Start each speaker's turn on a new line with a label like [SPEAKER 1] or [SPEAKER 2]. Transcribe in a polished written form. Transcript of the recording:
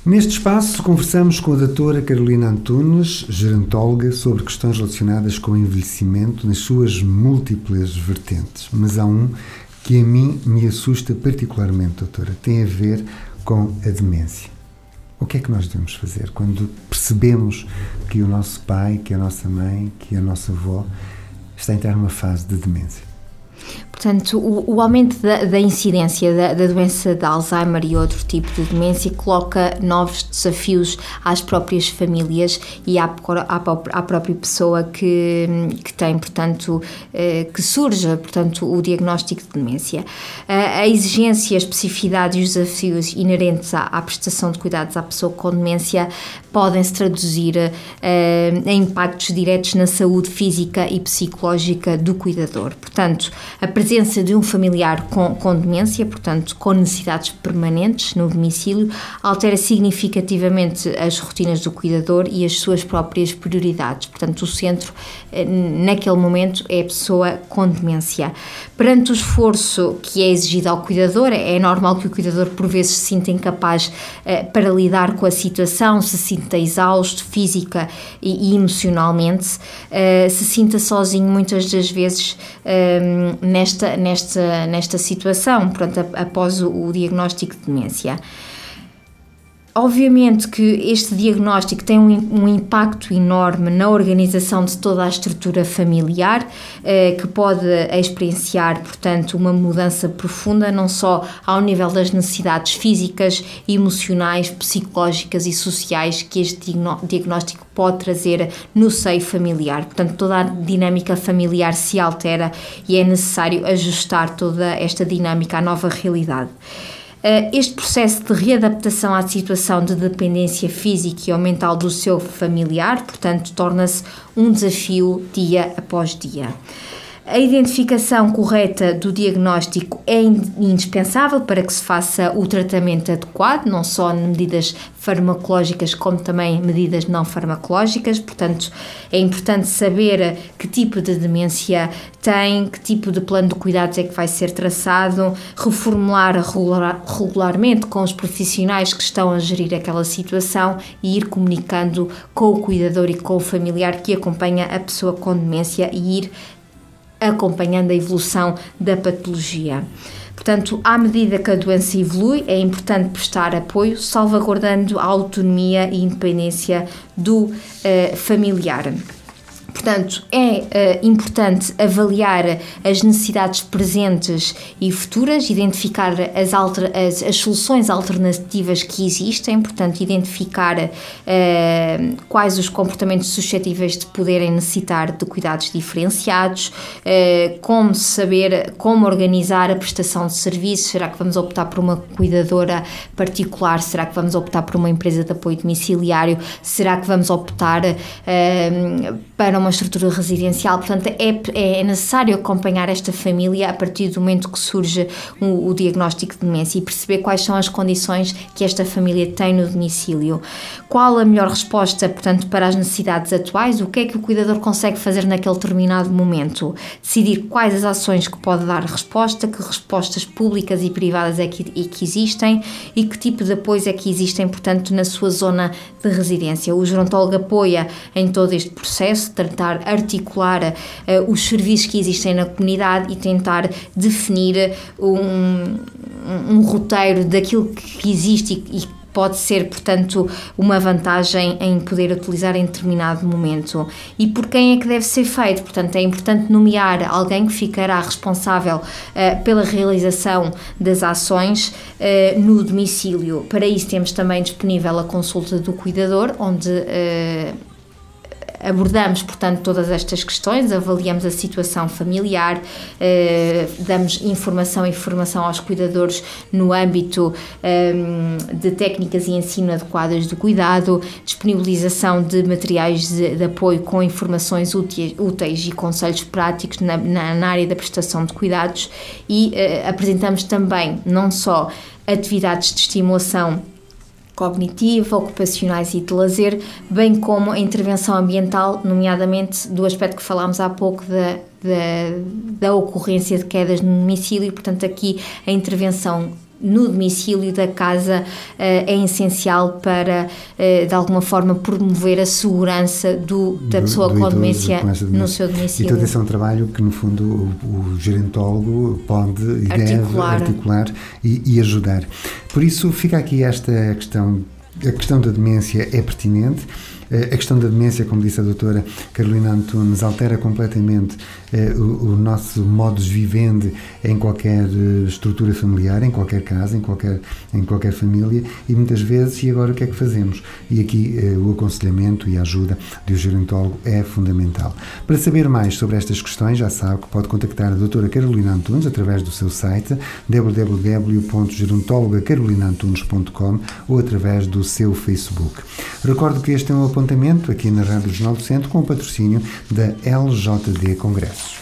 [SPEAKER 1] Neste espaço, conversamos com a doutora Carolina Antunes, gerontóloga, sobre questões relacionadas com o envelhecimento nas suas múltiplas vertentes. Mas há um que a mim me assusta particularmente, doutora. Tem a ver com a demência. O que é que nós devemos fazer quando percebemos que o nosso pai, que a nossa mãe, que a nossa avó está a entrar numa fase de demência?
[SPEAKER 2] Portanto, o aumento da incidência da doença de Alzheimer e outro tipo de demência coloca novos desafios às próprias famílias e à própria pessoa que tem, portanto, que surja, portanto, o diagnóstico de demência. A exigência, a especificidade e os desafios inerentes à prestação de cuidados à pessoa com demência podem se traduzir em impactos diretos na saúde física e psicológica do cuidador. Portanto, a presença de um familiar com demência, portanto, com necessidades permanentes no domicílio, altera significativamente as rotinas do cuidador e as suas próprias prioridades. Portanto, o centro, naquele momento, é a pessoa com demência. Perante o esforço que é exigido ao cuidador, é normal que o cuidador, por vezes, se sinta incapaz para lidar com a situação, se sinta exausto física e emocionalmente, se sinta sozinho muitas das vezes nesta situação, pronto, após o diagnóstico de demência. Obviamente que este diagnóstico tem um impacto enorme na organização de toda a estrutura familiar, que pode experienciar, portanto, uma mudança profunda, não só ao nível das necessidades físicas, emocionais, psicológicas e sociais que este diagnóstico pode trazer no seio familiar. Portanto, toda a dinâmica familiar se altera e é necessário ajustar toda esta dinâmica à nova realidade. Este processo de readaptação à situação de dependência física ou mental do seu familiar, portanto, torna-se um desafio dia após dia. A identificação correta do diagnóstico é indispensável para que se faça o tratamento adequado, não só em medidas farmacológicas como também medidas não farmacológicas. Portanto, é importante saber que tipo de demência tem, que tipo de plano de cuidados é que vai ser traçado, reformular regularmente com os profissionais que estão a gerir aquela situação e ir comunicando com o cuidador e com o familiar que acompanha a pessoa com demência e ir acompanhando a evolução da patologia. Portanto, à medida que a doença evolui, é importante prestar apoio, salvaguardando a autonomia e independência do familiar. Portanto, é importante avaliar as necessidades presentes e futuras, identificar as soluções alternativas que existem, portanto, identificar quais os comportamentos suscetíveis de poderem necessitar de cuidados diferenciados, como saber como organizar a prestação de serviços. Será que vamos optar por uma cuidadora particular? Será que vamos optar por uma empresa de apoio domiciliário? Será que vamos optar para uma estrutura residencial? Portanto, é necessário acompanhar esta família a partir do momento que surge o diagnóstico de demência e perceber quais são as condições que esta família tem no domicílio. Qual a melhor resposta, portanto, para as necessidades atuais? O que é que o cuidador consegue fazer naquele determinado momento? Decidir quais as ações que pode dar resposta, que respostas públicas e privadas é que existem e que tipo de apoios é que existem, portanto, na sua zona de residência. O gerontólogo apoia em todo este processo, tentar articular os serviços que existem na comunidade e tentar definir um roteiro daquilo que existe e pode ser, portanto, uma vantagem em poder utilizar em determinado momento. E por quem é que deve ser feito? Portanto, é importante nomear alguém que ficará responsável pela realização das ações no domicílio. Para isso temos também disponível a consulta do cuidador, onde abordamos, portanto, todas estas questões, avaliamos a situação familiar, damos informação e formação aos cuidadores no âmbito de técnicas e ensino adequadas do cuidado, disponibilização de materiais de apoio com informações úteis e conselhos práticos na área da prestação de cuidados e apresentamos também não só atividades de estimulação cognitiva, ocupacionais e de lazer, bem como a intervenção ambiental, nomeadamente do aspecto que falámos há pouco da ocorrência de quedas no domicílio. Portanto, aqui a intervenção no domicílio da casa é essencial para, de alguma forma, promover a segurança da pessoa com demência no seu domicílio.
[SPEAKER 1] E todo esse é um trabalho que, no fundo, o gerontólogo pode e deve articular e ajudar. Por isso, fica aqui esta questão. A questão da demência é pertinente. A questão da demência, como disse a doutora Carolina Antunes, altera completamente o nosso modus vivendi em qualquer estrutura familiar, em qualquer casa, em qualquer família, e muitas vezes, e agora o que é que fazemos? E aqui o aconselhamento e a ajuda do gerontólogo é fundamental. Para saber mais sobre estas questões, já sabe que pode contactar a doutora Carolina Antunes através do seu site www.gerontologacarolinaantunes.com ou através do seu Facebook. Recordo que este é um apontamento aqui na Rádio Jornal do Centro com o patrocínio da LJD Congressos.